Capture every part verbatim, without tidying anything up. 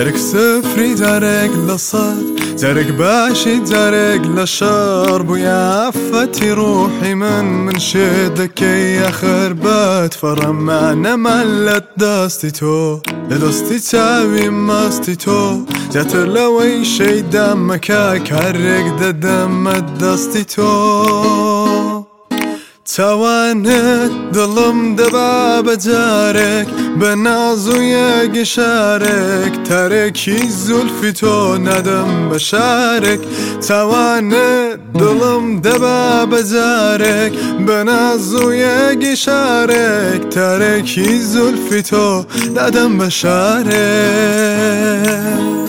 جارك سفري جارك لصد جارك باشي جارك لشرب ويا عفتي روحي من من شدك يا خربت فرم معنا ملت دستي تو لدستي تاوي ماستي تو جاتر لوي شي دمك كرك دم دستي تو توانت دلم دبا بجارك بناز و یک شارك ترکی زلفی تو ندم بشارك توانت دلم دبا بجارك بناز و یک شارك ترکی زلفی تو ندم بشارك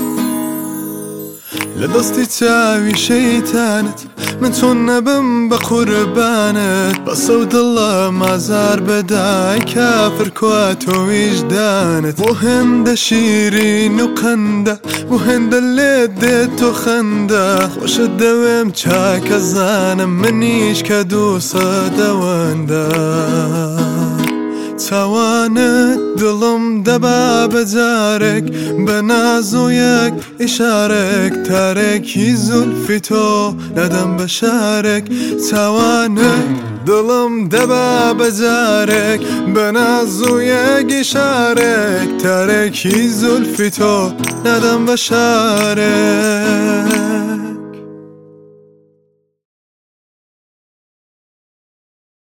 لدستي تاوي شيطانت من تو نبم بقربانت بصوت الله ما زار بداي كافر كوات وجدانت وهند شيرين وقنده وهند اللي اديتو خنده خوش الدوام جاك الزانم منيش كدوسة دوانده توانت دلم دبا بجارك بناز و یک اشارك ترکی زلفی تو ندم بشارك توانت دلم دبا بجارك بناز و یک اشارك ترکی زلفی تو ندم بشارك